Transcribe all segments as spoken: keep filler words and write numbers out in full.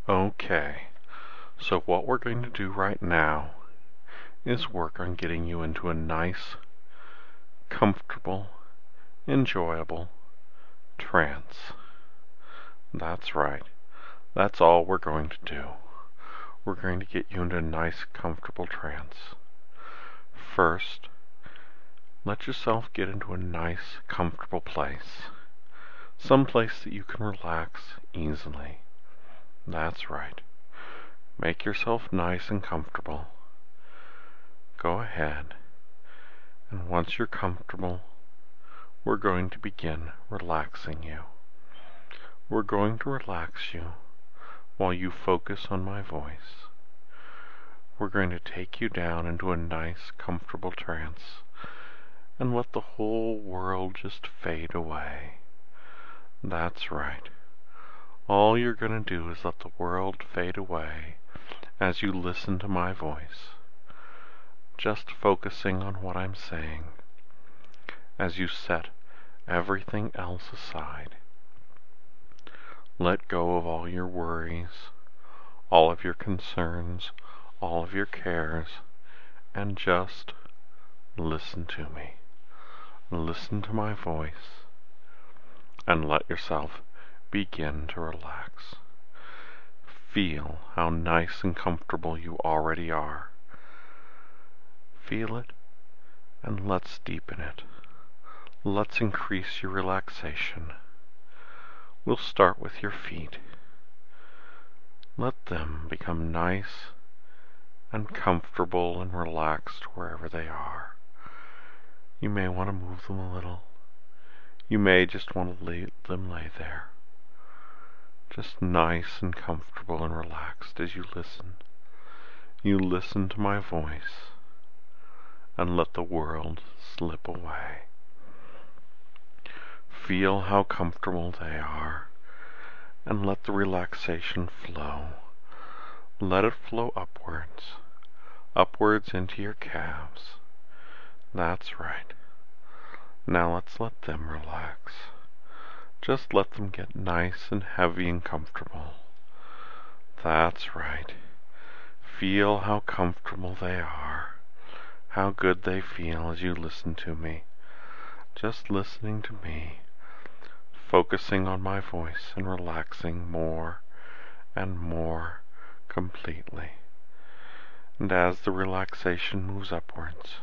Okay, so what we're going to do right now is work on getting you into a nice, comfortable, enjoyable trance. That's right. That's all we're going to do. We're going to get you into a nice, comfortable trance. First, let yourself get into a nice, comfortable place. Some place that you can relax easily. That's right. Make yourself nice and comfortable. Go ahead, and once you're comfortable, we're going to begin relaxing you. We're going to relax you while you focus on my voice. We're going to take you down into a nice, comfortable trance and let the whole world just fade away. That's right. All you're going to do is let the world fade away as you listen to my voice, just focusing on what I'm saying, as you set everything else aside. Let go of all your worries, all of your concerns, all of your cares, and just listen to me. Listen to my voice, and let yourself begin to relax. Feel how nice and comfortable you already are. Feel it, and let's deepen it. Let's increase your relaxation. We'll start with your feet. Let them become nice and comfortable and relaxed wherever they are. You may want to move them a little. You may just want to let them lay there, just nice and comfortable and relaxed as you listen. You listen to my voice and let the world slip away. Feel how comfortable they are and let the relaxation flow. Let it flow upwards, upwards into your calves. That's right. Now let's let them relax. Just let them get nice and heavy and comfortable. That's right. Feel how comfortable they are, how good they feel as you listen to me. Just listening to me, focusing on my voice and relaxing more and more completely. And as the relaxation moves upwards,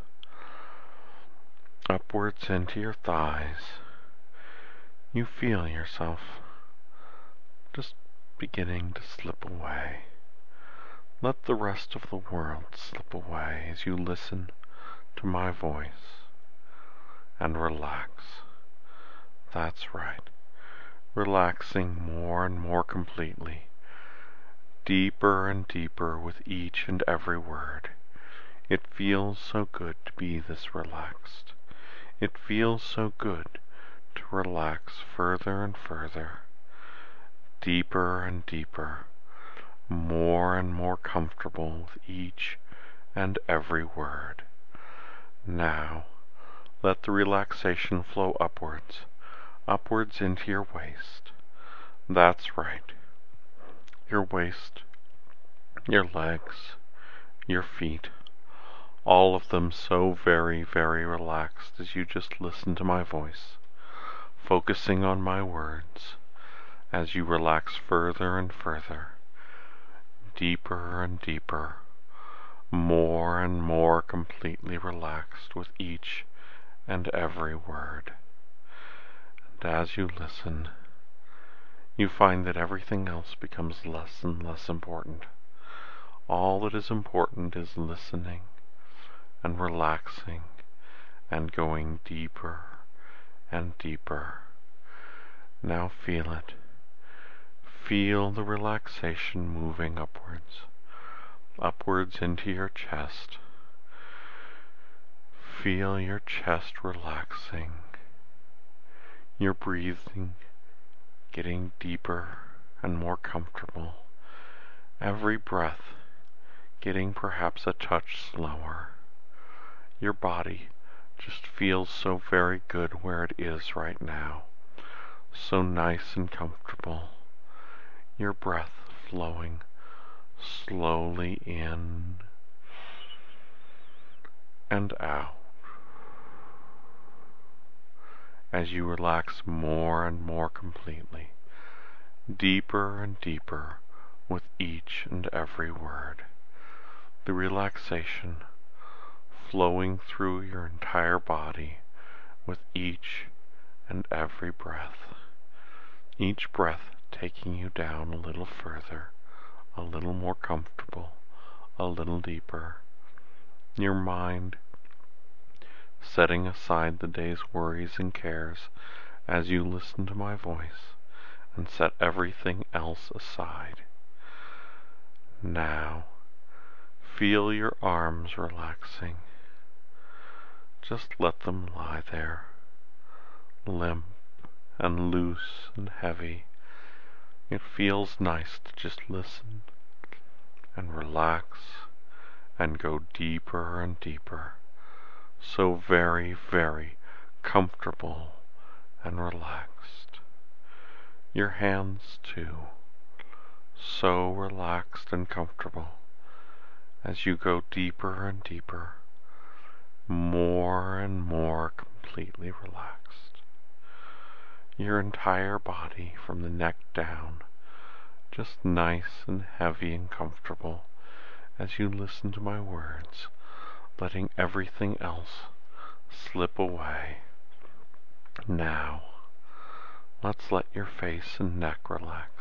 upwards into your thighs, you feel yourself just beginning to slip away. Let the rest of the world slip away as you listen to my voice and relax. That's right. Relaxing more and more completely, deeper and deeper with each and every word. It feels so good to be this relaxed. It feels so good to relax further and further, deeper and deeper, more and more comfortable with each and every word. Now, let the relaxation flow upwards, upwards into your waist. That's right. Your waist, your legs, your feet, all of them so very, very relaxed as you just listen to my voice, focusing on my words as you relax further and further, deeper and deeper, more and more completely relaxed with each and every word. And as you listen, you find that everything else becomes less and less important. All that is important is listening and relaxing and going deeper and deeper. Now feel it. Feel the relaxation moving upwards, upwards into your chest. Feel your chest relaxing, your breathing getting deeper and more comfortable, every breath getting perhaps a touch slower. Your body just feels so very good where it is right now, so nice and comfortable. Your breath flowing slowly in and out as you relax more and more completely, deeper and deeper with each and every word. The relaxation flowing through your entire body with each and every breath. Each breath taking you down a little further, a little more comfortable, a little deeper. Your mind setting aside the day's worries and cares as you listen to my voice and set everything else aside. Now, feel your arms relaxing. Just let them lie there, limp and loose and heavy. It feels nice to just listen and relax and go deeper and deeper. So very, very comfortable and relaxed. Your hands too, so relaxed and comfortable as you go deeper and deeper, more and more completely relaxed. Your entire body from the neck down, just nice and heavy and comfortable as you listen to my words, letting everything else slip away. Now, let's let your face and neck relax.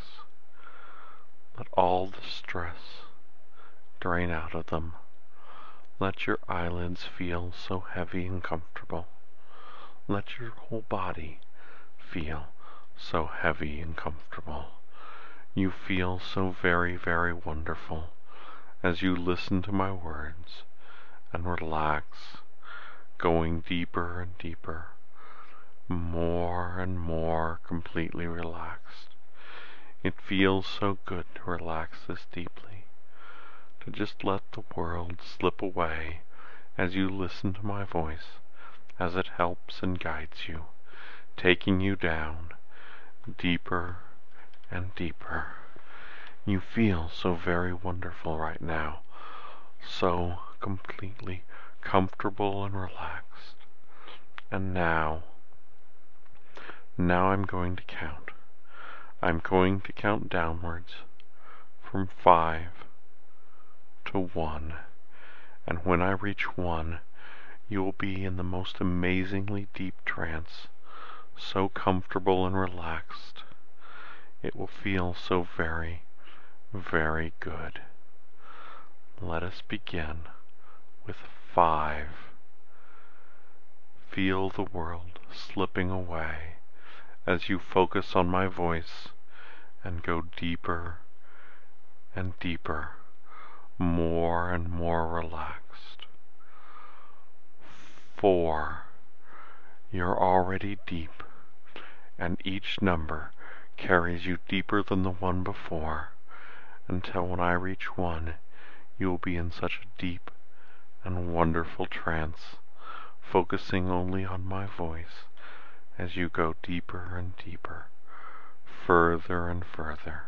Let all the stress drain out of them. Let your eyelids feel so heavy and comfortable. Let your whole body feel so heavy and comfortable. You feel so very, very wonderful as you listen to my words and relax, going deeper and deeper, more and more completely relaxed. It feels so good to relax this deeply, to just let the world slip away as you listen to my voice, as it helps and guides you, taking you down deeper and deeper. You feel so very wonderful right now, so completely comfortable and relaxed. And now, now I'm going to count. I'm going to count downwards from five to one. And when I reach one, you will be in the most amazingly deep trance, so comfortable and relaxed. It will feel so very, very good. Let us begin with five. Feel the world slipping away as you focus on my voice and go deeper and deeper, more and more relaxed. Four. You're already deep, and each number carries you deeper than the one before, until when I reach one, you will be in such a deep and wonderful trance, focusing only on my voice as you go deeper and deeper, further and further.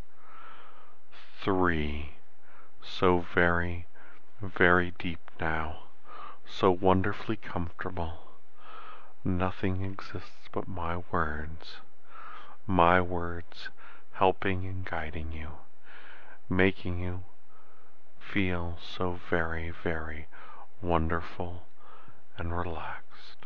Three. So very, very deep now, so wonderfully comfortable. Nothing exists but my words, my words helping and guiding you, making you feel so very, very wonderful and relaxed.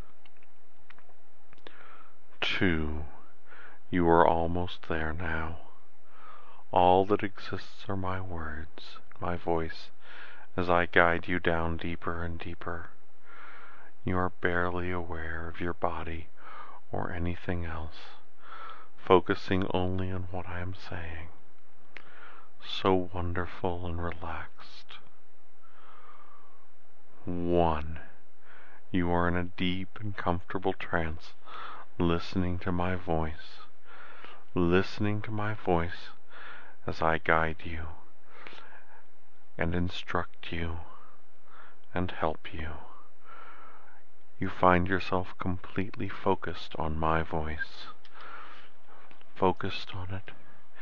Two. You are almost there now. All that exists are my words, my voice, as I guide you down deeper and deeper. You are barely aware of your body or anything else, focusing only on what I am saying. So wonderful and relaxed. One. You are in a deep and comfortable trance, listening to my voice, listening to my voice as I guide you and instruct you and help you. You find yourself completely focused on my voice, focused on it,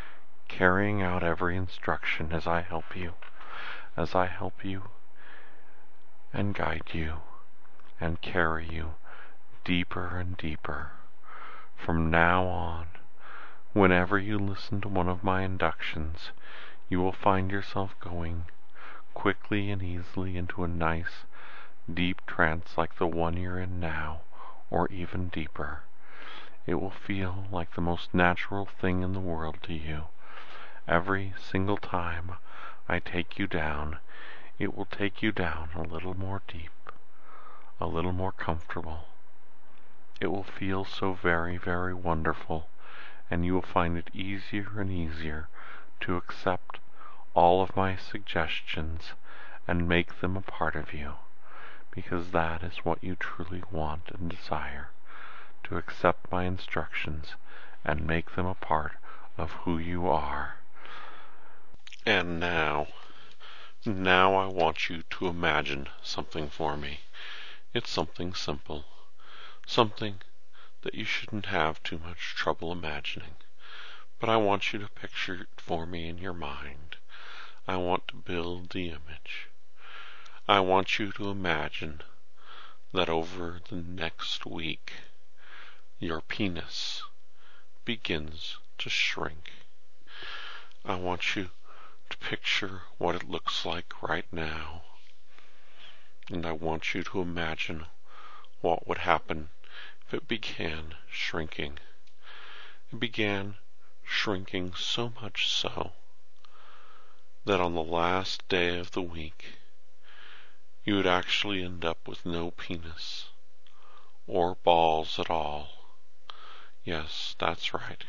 carrying out every instruction as I help you, as I help you and guide you and carry you deeper and deeper. From now on, whenever you listen to one of my inductions, you will find yourself going quickly and easily into a nice, deep trance like the one you're in now, or even deeper. It will feel like the most natural thing in the world to you. Every single time I take you down, it will take you down a little more deep, a little more comfortable. It will feel so very, very wonderful, and you will find it easier and easier to accept all of my suggestions and make them a part of you, because that is what you truly want and desire, to accept my instructions and make them a part of who you are. And now, now I want you to imagine something for me. It's something simple, something that you shouldn't have too much trouble imagining. But I want you to picture it for me in your mind. I want to build the image. I want you to imagine that over the next week, your penis begins to shrink. I want you to picture what it looks like right now. And I want you to imagine what would happen if it began shrinking. It began shrinking so much so that on the last day of the week, you would actually end up with no penis or balls at all. Yes, that's right.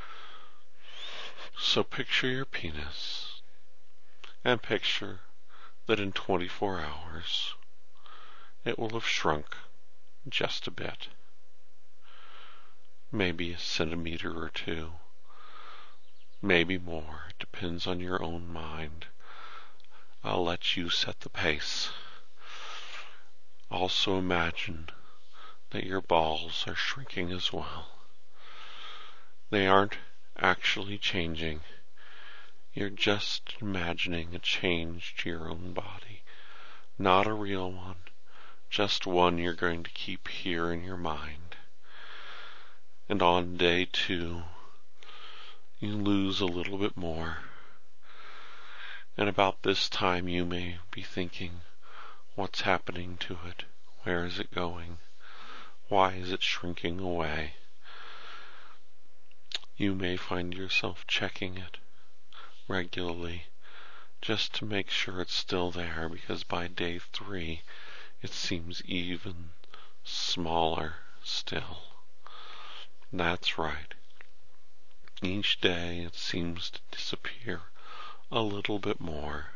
So picture your penis and picture that in twenty-four hours it will have shrunk just a bit. Maybe a centimeter or two. Maybe more. It depends on your own mind. I'll let you set the pace. Also imagine that your balls are shrinking as well. They aren't actually changing. You're just imagining a change to your own body. Not a real one, just one you're going to keep here in your mind. And on day two, you lose a little bit more. And about this time you may be thinking, what's happening to it? Where is it going? Why is it shrinking away? You may find yourself checking it regularly just to make sure it's still there, because by day three it seems even smaller still. That's right. Each day it seems to disappear a little bit more,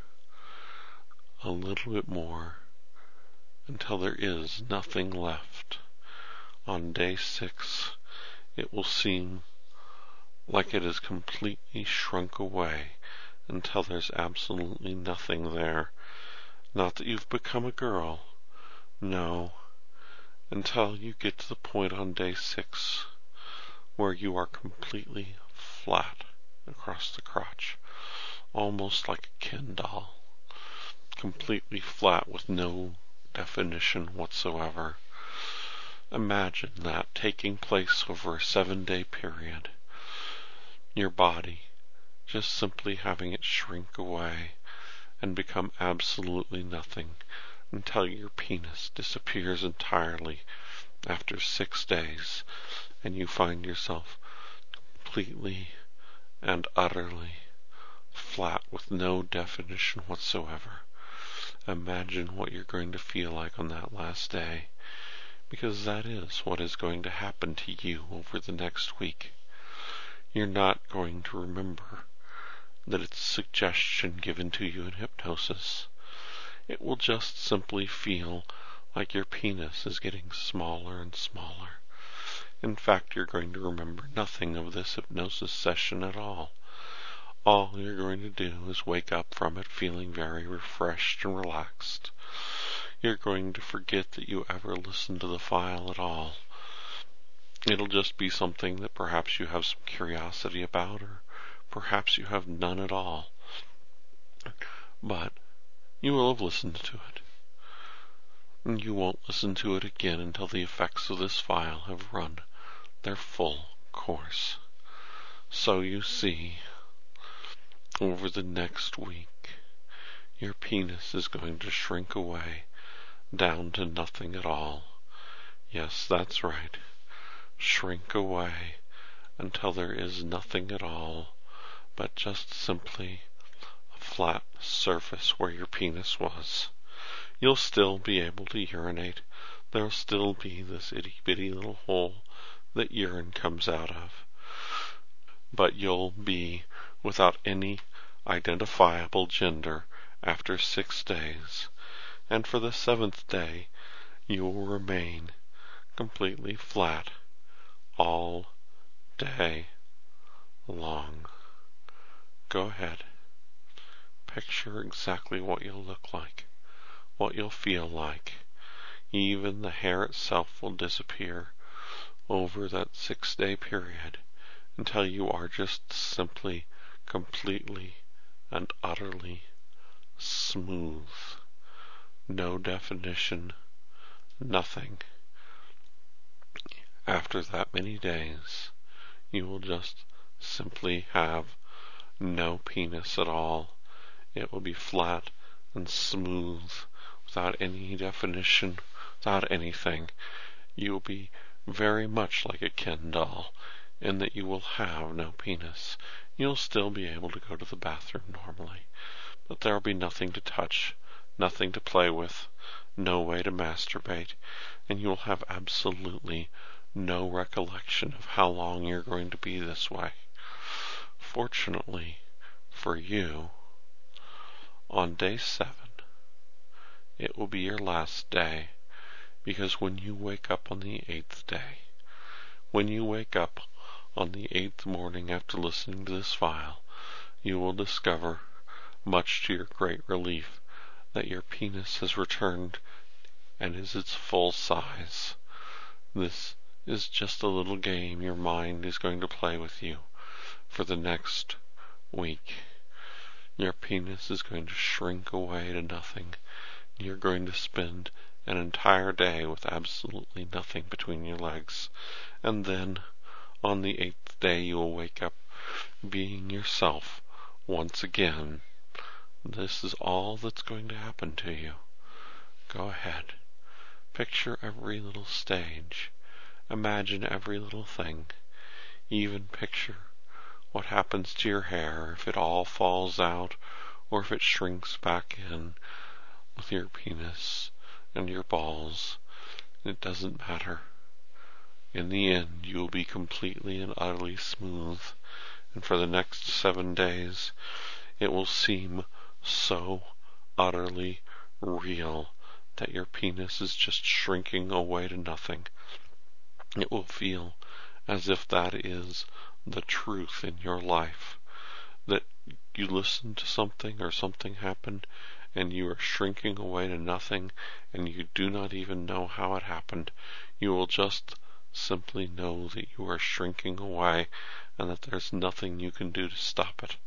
a little bit more, until there is nothing left. On day six, it will seem like it has completely shrunk away until there's absolutely nothing there. Not that you've become a girl, no, until you get to the point on day six where you are completely flat across the crotch, almost like a Ken doll, completely flat with no definition whatsoever. Imagine that taking place over a seven-day period. Your body just simply having it shrink away and become absolutely nothing until your penis disappears entirely after six days and you find yourself completely and utterly flat with no definition whatsoever. Imagine what you're going to feel like on that last day, because that is what is going to happen to you over the next week. You're not going to remember that it's a suggestion given to you in hypnosis. It will just simply feel like your penis is getting smaller and smaller. In fact, you're going to remember nothing of this hypnosis session at all. All you're going to do is wake up from it feeling very refreshed and relaxed. You're going to forget that you ever listened to the file at all. It'll just be something that perhaps you have some curiosity about, or Perhaps you have none at all. But you will have listened to it. And you won't listen to it again until the effects of this file have run their full course. So you see, over the next week, your penis is going to shrink away down to nothing at all. Yes, that's right. Shrink away until there is nothing at all but just simply a flat surface where your penis was. You'll still be able to urinate. There'll still be this itty-bitty little hole that urine comes out of. But you'll be without any identifiable gender after six days, and for the seventh day you will remain completely flat all day long. Go ahead. Picture exactly what you'll look like, what you'll feel like. Even the hair itself will disappear over that six-day period until you are just simply, completely, and utterly smooth. No definition, nothing. After that many days, you will just simply have no penis at all. It will be flat and smooth, without any definition, without anything. You will be very much like a Ken doll, in that you will have no penis. You'll still be able to go to the bathroom normally, but there will be nothing to touch, nothing to play with, no way to masturbate, and you'll have absolutely no recollection of how long you're going to be this way. Fortunately for you, on day seven, it will be your last day, because when you wake up on the eighth day, when you wake up on the eighth morning after listening to this file, you will discover, much to your great relief, that your penis has returned and is its full size. This is just a little game your mind is going to play with you for the next week. Your penis is going to shrink away to nothing. You're going to spend an entire day with absolutely nothing between your legs. And then, on the eighth day, you will wake up being yourself once again. This is all that's going to happen to you. Go ahead. Picture every little stage. Imagine every little thing. Even picture what happens to your hair if it all falls out or if it shrinks back in with your penis and your balls. It doesn't matter. In the end, you will be completely and utterly smooth, and for the next seven days, it will seem so utterly real that your penis is just shrinking away to nothing. It will feel as if that is the truth in your life, that you listen to something or something happened and you are shrinking away to nothing and you do not even know how it happened. You will just simply know that you are shrinking away and that there's nothing you can do to stop it.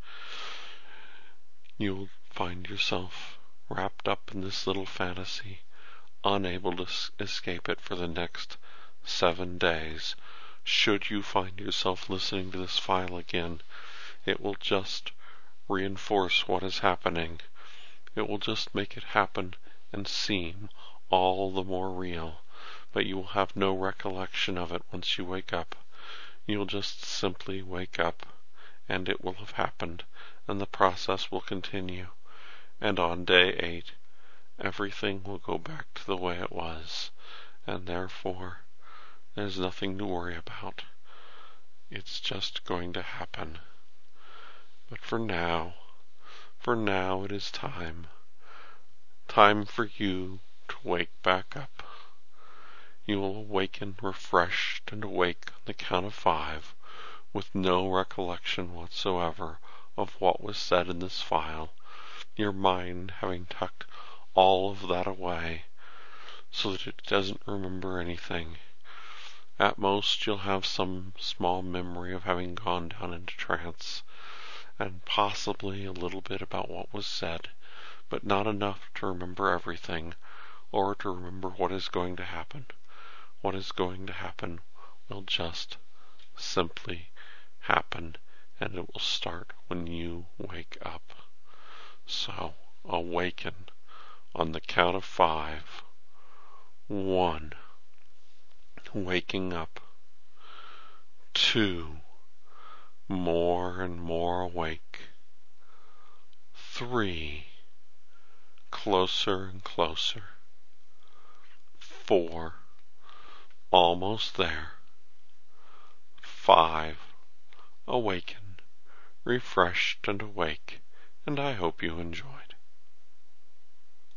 You will find yourself wrapped up in this little fantasy, unable to escape it for the next seven days. Should you find yourself listening to this file again, it will just reinforce what is happening. It will just make it happen and seem all the more real, but you will have no recollection of it once you wake up. You will just simply wake up, and it will have happened, and the process will continue. And on day eight, everything will go back to the way it was, and therefore, there's nothing to worry about. It's just going to happen. But for now, for now it is time. Time for you to wake back up. You will awaken refreshed and awake on the count of five, with no recollection whatsoever of what was said in this file, your mind having tucked all of that away so that it doesn't remember anything. At most, you'll have some small memory of having gone down into trance, and possibly a little bit about what was said, but not enough to remember everything or to remember what is going to happen. What is going to happen will just simply happen, and it will start when you wake up. So awaken on the count of five. One, waking up. Two, more and more awake. Three, closer and closer. Four, almost there. Five, awaken, refreshed and awake, and I hope you enjoy.